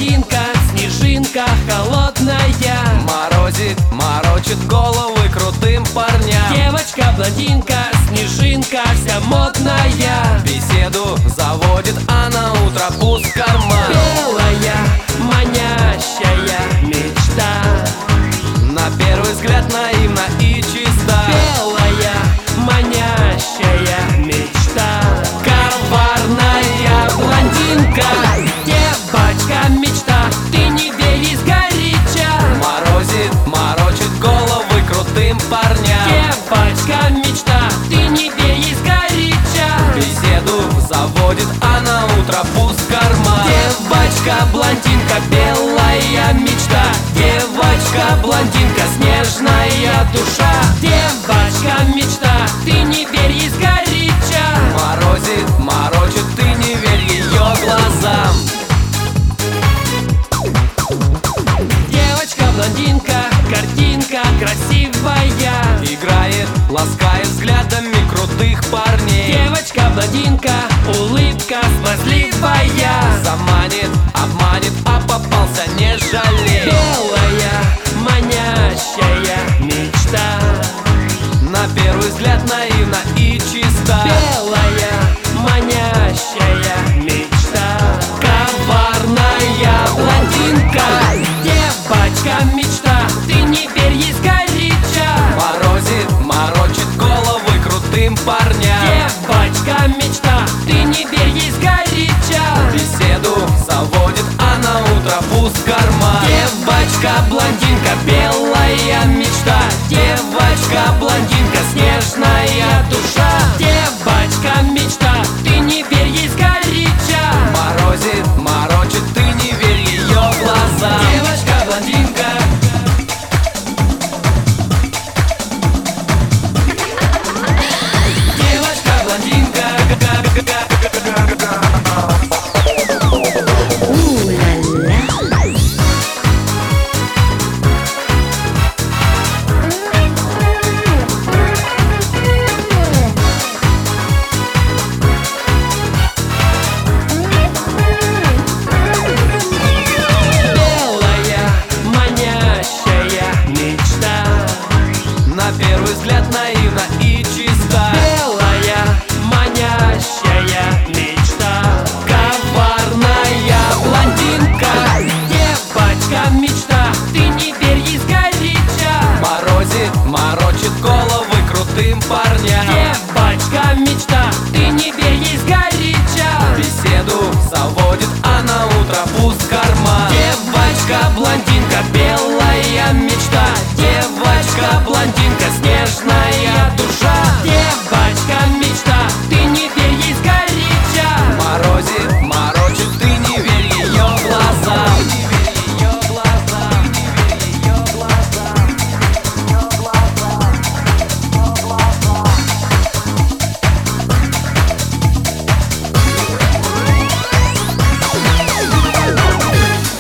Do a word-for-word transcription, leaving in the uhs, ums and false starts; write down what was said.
блондинка, снежинка холодная, морозит, морочит головы крутым парням. Девочка-блондинка, снежинка вся модная, Беседу заводит, а на утро пуст карман. белая, манящая мечта, На первый взгляд наивна и чиста. белая, манящая мечта, коварная блондинка, девочка-мечта, ты не бей сгоряча, Морозит, морочит головы крутым парням. девочка-мечта, ты не бей сгоряча, Беседу заводит, а на утро пуст карман. девочка-блондинка, белая мечта, девочка-блондинка, снежная душа, девочка-мечта, ты не верь сгоряча, Морозит, морочит, ты не верь ее глазам. девочка-блондинка, картинка красивая, Играет, ласкает взглядами крутых парней. девочка-блондинка, улыбка смазливая, Заманит, обманет, а попался не жалей. белая, манящая мечта, На первый взгляд наивна и чиста. белая, манящая мечта, коварная блондинка, девочка-мечта, ты не верь ей сгоряча, Морозит, морочит головы крутым парням. девочка-мечта, ты не верь ей сгоряча, Беседу заводит, а на утро пуст карман. девочка-блондинка, белая мечта, девочка-блондинка, снежная душа, девочка-мечта, ты не верь ей сгоряча, Морозит, морочит, ты не верь ее глазам. девочка-блондинка, девочка-блондинка, белая, манящая мечта, На первый взгляд наивна и чиста. белая, манящая мечта, коварная блондинка,